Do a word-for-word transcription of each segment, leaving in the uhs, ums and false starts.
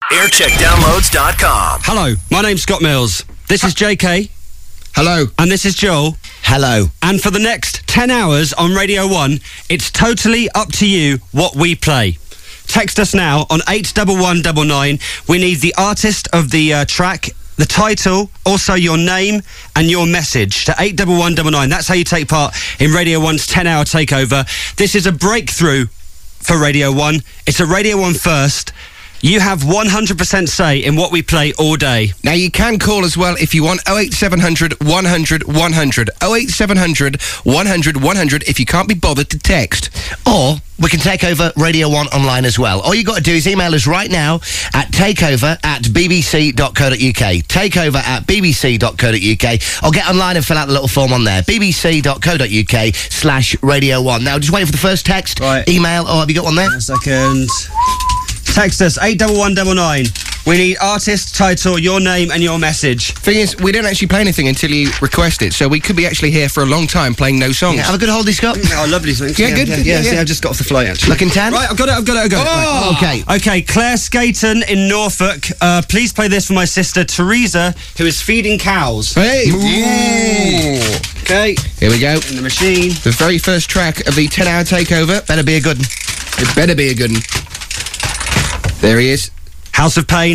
aircheck downloads dot com. Hello, my name's Scott Mills. This is J K. Hello. And this is Joel. Hello. And for the next ten hours on Radio one, it's totally up to you what we play. Text us now on eight one one nine nine. We need the artist of the uh, track, the title, also your name and your message to eight one one nine nine. That's how you take part in Radio one's ten-hour takeover. This is a breakthrough for Radio one. It's a Radio one first. You have one hundred percent say in what we play all day. Now, you can call as well if you want. oh eight seven hundred one hundred one hundred. oh eight seven hundred one hundred one hundred if you can't be bothered to text. Or we can take over Radio one online as well. All you got to do is email us right now at takeover at bbc dot co dot uk. Takeover at bbc dot co dot uk. Or get online and fill out the little form on there. bbc dot co dot uk slash radio one. Now, just waiting for the first text. Right. Email. Oh, have you got one there? A second. Text us, eight one one nine nine. We need artist, title, your name and your message. Thing is, we don't actually play anything until you request it, so we could be actually here for a long time playing no songs. Yeah, have a good holiday, Scott. Oh, lovely. Thanks. Yeah, good, good, Yeah, yeah, see, yeah. I've just got off the flight, actually. Looking tan? Right, I've got it, I've got it, I've got it. Oh! Okay. Okay, Claire Skaton in Norfolk. Uh, please play this for my sister, Teresa, who is feeding cows. Hey! Ooh. Okay. Here we go. In the machine. The very first track of the ten-hour takeover. Better be a good one. It better be a good one. There he is. House of Pain.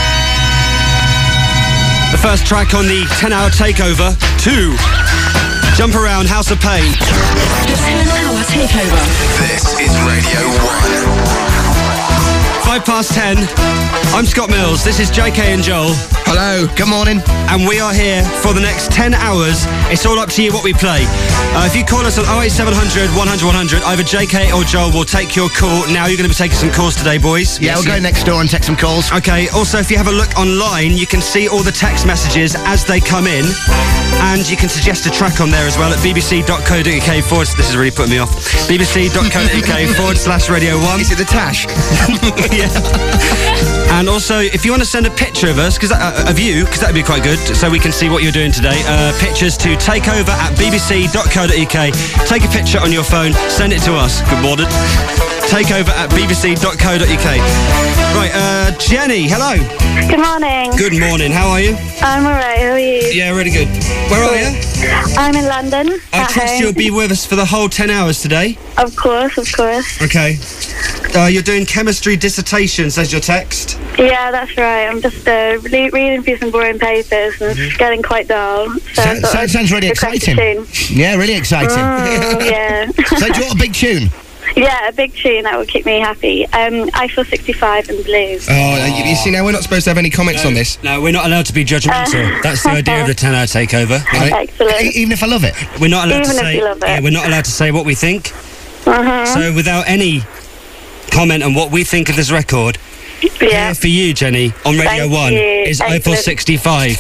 The first track on the ten-hour takeover. Two. Jump Around, House of Pain. The ten-hour takeover. This is Radio one. Five past ten. I'm Scott Mills. This is J K and Joel. Hello. Good morning. And we are here for the next ten hours. It's all up to you what we play. Uh, if you call us on oh eight seven hundred one hundred one hundred, either J K or Joel will take your call. Now you're going to be taking some calls today, boys. Yeah, we'll go next door and take some calls. Okay, also, if you have a look online, you can see all the text messages as they come in. And you can suggest a track on there as well at bbc dot co dot uk forward... This is really putting me off. bbc dot co dot uk forward slash radio one. Is it the Tash? Yeah. And also, if you want to send a picture of us, because uh, of you, because that would be quite good, so we can see what you're doing today, uh, pictures to takeover at bbc dot co dot uk. Take a picture on your phone, send it to us. Good morning. Takeover at bbc dot co dot uk. Right, uh, Jenny, hello. Good morning. Good morning, how are you? I'm alright, how are you? Yeah, really good. Where are you? I'm in London. I at trust home. you'll be with us for the whole ten hours today. Of course, of course. Okay. Uh, you're doing chemistry dissertation, says your text. Yeah, that's right. I'm just uh, re- reading through some boring papers and it's getting quite dull. So I So- thought so- I'd sounds really request a exciting. tune. Yeah, really exciting. Mm, yeah. So do you want a big tune? Yeah, a big tune that would keep me happy. Um, Eiffel sixty-five and Blues. Oh, you, you see, now we're not supposed to have any comments on this. No, we're not allowed to be judgmental. Uh, That's the idea of the ten-hour takeover. Right? Excellent. E- Even if I love it. We're not allowed Even to if say. you love it. Yeah, we're not allowed to say what we think. Uh-huh. So, without any comment on what we think of this record, Yeah. here for you, Jenny, on Radio Thank One you. is Eiffel Excellent. sixty-five.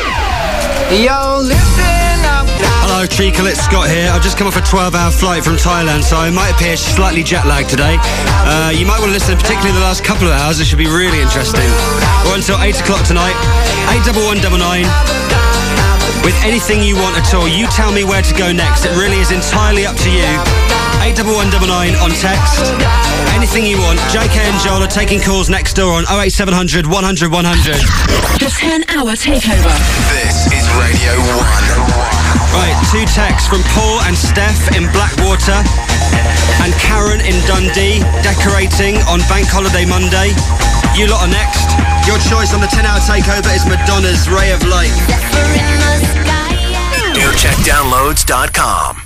Yo, listen up. Hello, Treacle, it's Scott here. I've just come off a twelve-hour flight from Thailand, so I might appear slightly jet-lagged today. Uh, you might want to listen, particularly the last couple of hours. It should be really interesting. We're until eight o'clock tonight. eight one one nine nine. With anything you want at all, you tell me where to go next. It really is entirely up to you. eight one one nine nine on text. Anything you want. J K and Joel are taking calls next door on oh eight seven hundred one hundred one hundred. The ten-hour takeover. This is Radio one. Right, two texts from Paul and Steph in Blackwater and Karen in Dundee, decorating on Bank Holiday Monday. You lot are next. Your choice on the ten-hour takeover is Madonna's Ray of Light. aircheck downloads dot com.